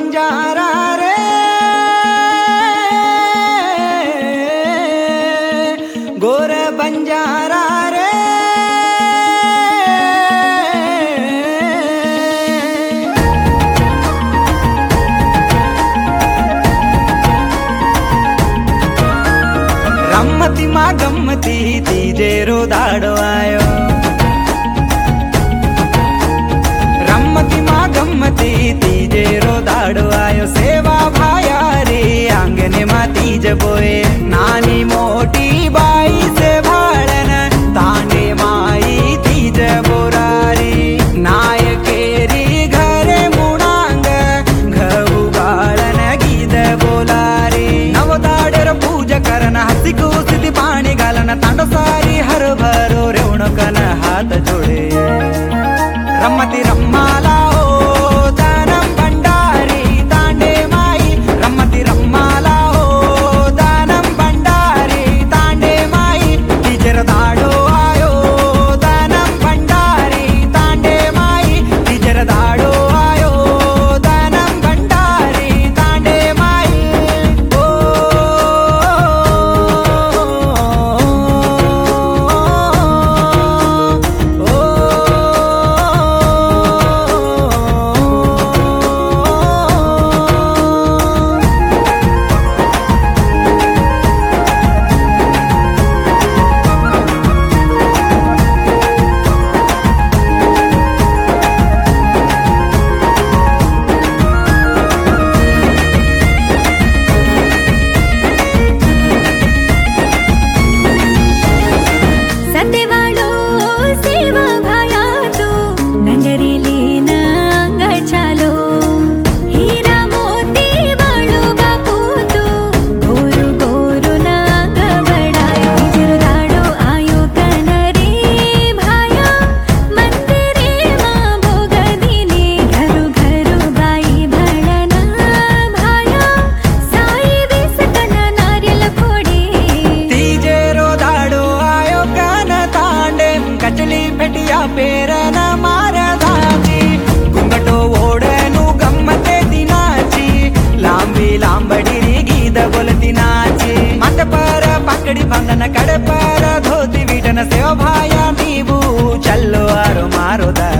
बंजारा रे गोर बंजारा रे रम्मती माँ गम्मती तीजे रो दाड़ो आयो रम्मती माँ गम्मती तीजे रो दाड़ो आयो सेवा भाया रे आंगने माँ तीज बोए नानी मोटी बाई से भाड़न ताने माई तीज बोरारी नायकेरी घरे मुणांग घऊ गाळन गीत बोलारी नवदाडर पूजा करन हसी खुशी पाणी घालन तांडो सारी हर भरो रेवणकन हात जोडे रम्मती रम्माला ओ दानम भंडारी तांडे माई रम्मती रम्माला ओ दानम भंडारी तांडे माई तीजर दाडो आयो दानम भंडारी तांडे माई तीजर दाडो आयो दानम भंडारी तांडे माई ओ पेरन मारधाची घुंगटो ओढनु गम्मते दिनाची लांबी लांबडी गीत बोलती नाची मत पर पकड़ी भंगन कड़ पर धोती विटन सेव भाया नीबू चलो आरो मारो दा